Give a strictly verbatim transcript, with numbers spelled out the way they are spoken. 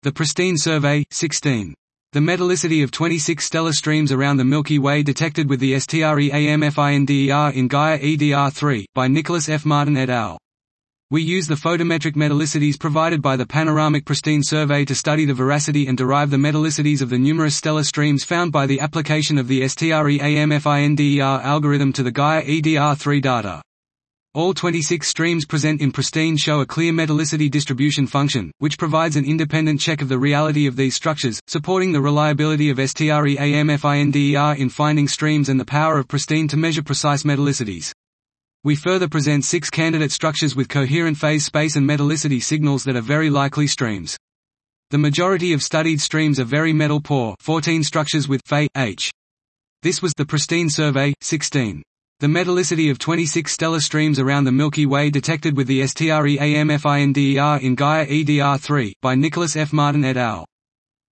The Pristine Survey, sixteen. The metallicity of twenty-six stellar streams around the Milky Way detected with the STREAMFINDER in Gaia E D R three, by Nicholas F. Martin et al. We use the photometric metallicities provided by the Panoramic Pristine Survey to study the veracity and derive the metallicities of the numerous stellar streams found by the application of the STREAMFINDER algorithm to the Gaia E D R three data. All twenty-six streams present in Pristine show a clear metallicity distribution function, which provides an independent check of the reality of these structures, supporting the reliability of STREAMFINDER in finding streams and the power of Pristine to measure precise metallicities. We further present six candidate structures with coherent phase space and metallicity signals that are very likely streams. The majority of studied streams are very metal poor, fourteen structures with Fe H. This was the Pristine Survey, sixteen. The metallicity of twenty-six stellar streams around the Milky Way detected with the STREAMFINDER in Gaia E D R three, by Nicholas F. Martin et al.